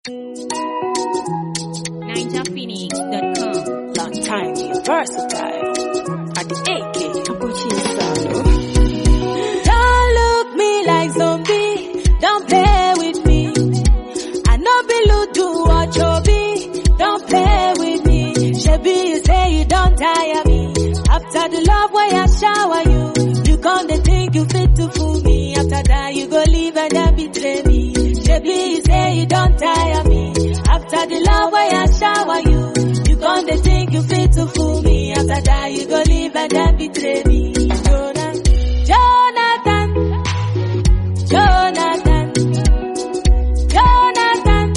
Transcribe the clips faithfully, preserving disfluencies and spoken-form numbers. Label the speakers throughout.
Speaker 1: ninja phoenix dot com.
Speaker 2: Long time, you're versatile. At the A K, don't look me like zombie. Don't play with me. I know below do what you be. Don't play with me. Shebi, you say you don't tire me. After the love where I shower you, you come to think you fit to fool me. After that, you go leave and then betray me. Shebi, you say you don't tire me. After the love where I shower you, you come to think you fit to fool me. After that, you go leave and then betray me. Jonathan, Jonathan, Jonathan, Jonathan,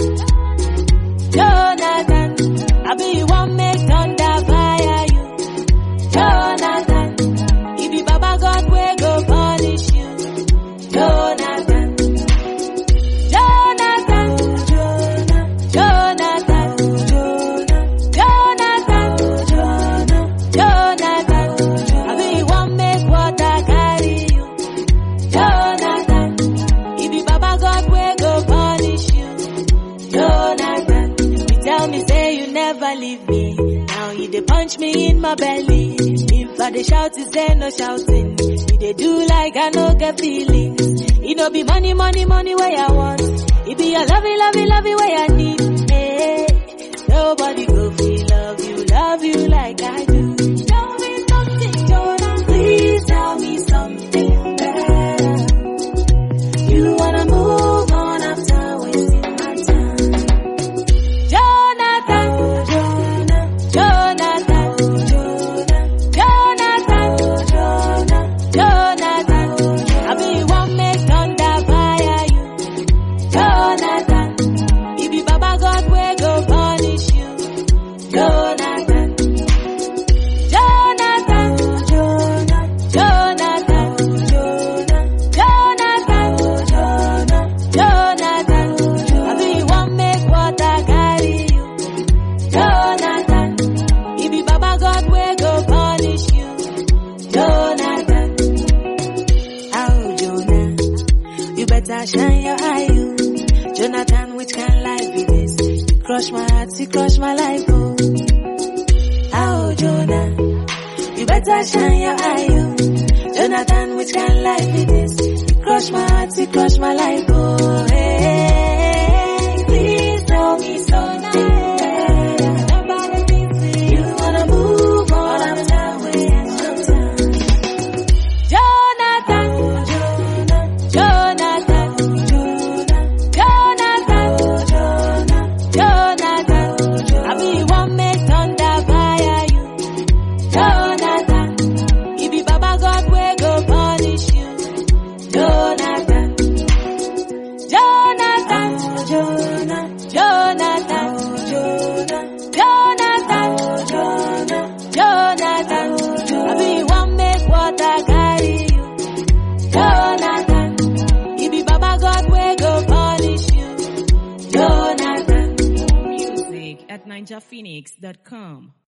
Speaker 2: Jonathan. I be you want make thunder fire you. Jonathan, if you Baba God will go punish you. Jonathan, Jonathan, Jonathan, Jonathan, Jonathan. I be you want make water carry you. Jonathan, if you Baba God will go punish you. Jonathan, you tell me say you never leave me. Now you dey punch me in my belly. If I dey shout, you say no shouting. You dey do like I no get feelings. It no be money, money, money where I want. It be your lovey, lovey, lovey where I need. Hey, nobody go feel love you, love you like I do. Tell me something, Jonah. Please tell me something better. You wanna move on after wasting my time. Jonathan, Jonathan, Jonathan, Jonathan. I be one make thunder fire you. Jonathan, if you Baba God will go punish you. Jonathan, Jonathan, Jonathan, Jonathan, Jonathan. I be one make water carry you. Jonathan, if you Baba God will go punish you. Jonathan, oh Jonah, you better shine your eye you. Jonathan, which kind of life it is? You crush my heart, you crush my life, oh. Oh Jonah, you better shine your eye you. Jonathan, which kind of life it is? You crush my heart, you crush my life, oh. Hey, please tell me something better. You wanna move on, I'm done with some time. Jonathan, Jonathan, Jonathan, Jonathan. I be one make thunder fire you. Jonathan, if you Baba God will go punish you. Jonathan, Jonathan, Jonathan, Jonathan, Jonathan. I be one make water carry you. Jonathan, if you Baba God will go punish you. Jonathan.
Speaker 1: Music at ninja phoenix dot com.